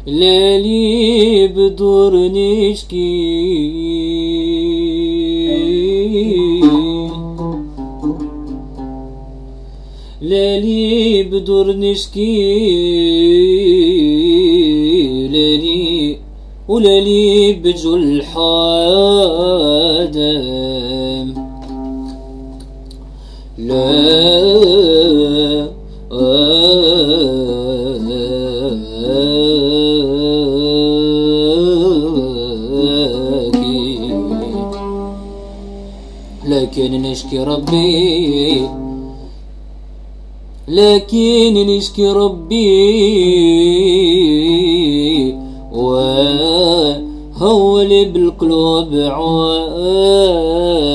ليلي بدور نشكي ليلي بدور نشكي ليلي وليلي بجل حادم لا لكن نشكي ربي لكن نشكي ربي وهو اللي بالقلوب عواد